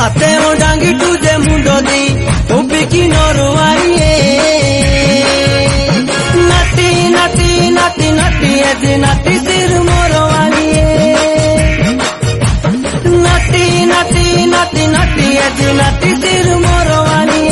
हाथे वो डांगी तुझे मुंडो दी तो बिकी नोरो आइए नाटी नाटी नाटी नाटी ऐसी नाटी सिर मोरो आइए नाटी नाटी नाटी नाटी ऐसी नाटी सिर मोरो आइए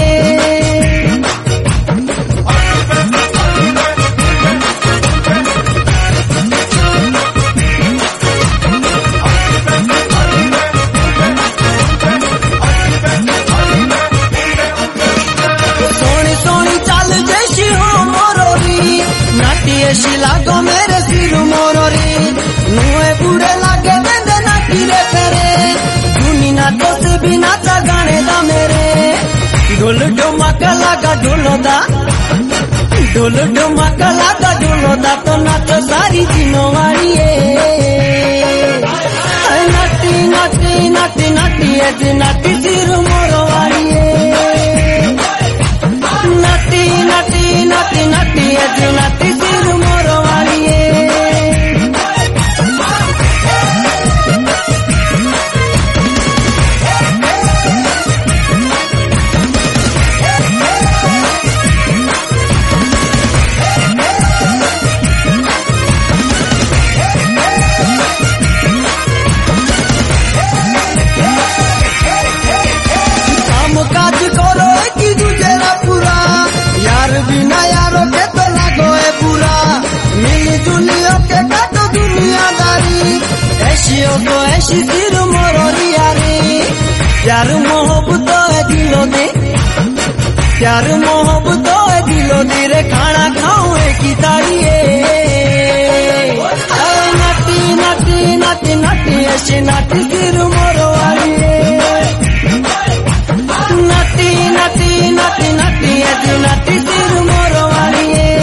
लागो मेरे सिर मोरोरी नुए बुढ़े लागे बेंदे नाटी रे तेरे दुनिया तो से भी नाचा गाने दा मेरे ढोल ढोमाका लागा ढोलोदा ढोल ढोमाका लागा ढोलोदा तो नाच सारी दिनों वाली नाटी नाटी नाटी नाटी ऐसी नाटी सिर मोरो वाली नाटी नाटी नाटी नाटी ऐसी नाटी सिर मोरो वाली काम काज करो कि दूजेरा पूरा यार बिना यारों के तो लागो है पूरा मिली दुनिया के काटो दुनियादारी ऐसी हो तो ऐसी सिर मोरोरी यारी प्यार मोहब्बत है दिलो दे प्यार मोहब्बत है दिलो दे रे खाना खाओ की ताड़ी नाटी नाटी नाटी नाटी ऐसी नाटी सिर मोरो वाली नाटी नाटी नाटी नाटी ऐसी नाटी सिर मोरो वाली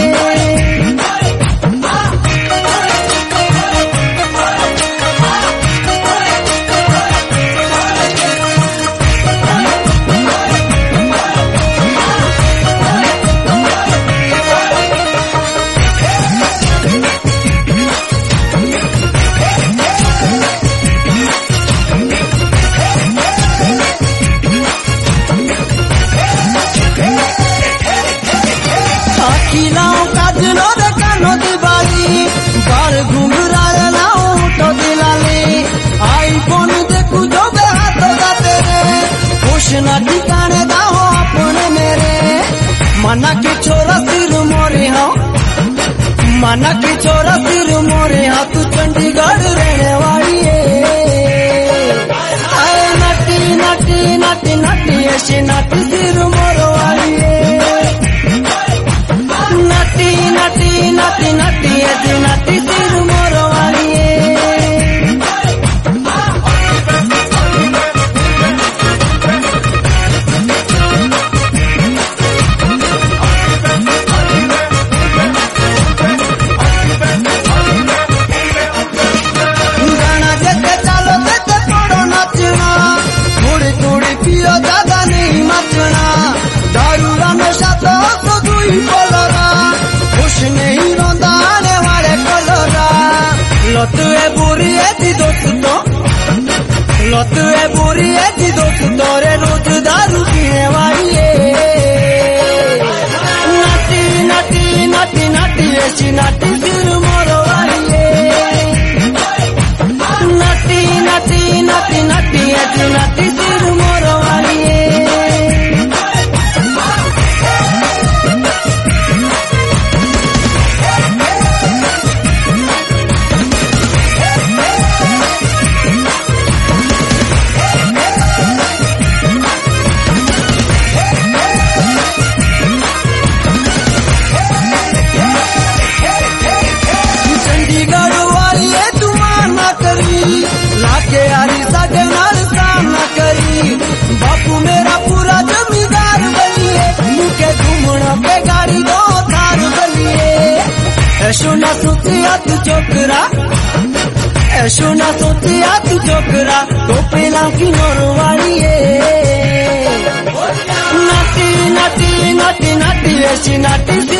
खिलाओ काजनो दे कानो दिवाली बार घुंघराए लाओ उठो दिलाली आईफोन देखू जो बे हाथों का तेरे खुश ना ठिकाने दाओ अपने मेरे माना की छोरा सिर मोरे हाँ माना की छोरा सिर मोरे हाँ तू चंडीगढ़ रहने वाली नाटी नाटी नाटी नाटी ऐसी नाटी सिर मोरो वाली नाटी नाटी नाटी नाटी ऐसी नाटी सिर मोरो वाली गाना देते चालो देते पड़ो नाचना थोड़ी थोड़ी पियो ज्यादा नहीं मचना दारू नशा तो दुई बोलरा खुश नहीं रोंदा आने वाले कलोरा लत है बुरी है जी दोस्तों लत है बुरी है जी दोस्तों रे रोज दारू पीने वाली नाटी नाटी नाटी नाटी ऐसी नाटी सिर मोरो वाली नाटी नाटी नाटी नाटी ऐसी नाटी सिर मोरो वाली चंडीगढ़ वाली है तुमाना करी लाके यारी साढ़े नाल सामना करी बापू मेरा पूरा जमींदार बनिए मुके घूमना पे गाड़ी दो थार बनिए ऐसो ना सोचिया तू चोकरा ऐसो ना सोचिया तू चोकरा तो पेला की नोरो वाली नाटी नाटी नाटी नाटी ऐसी नाटी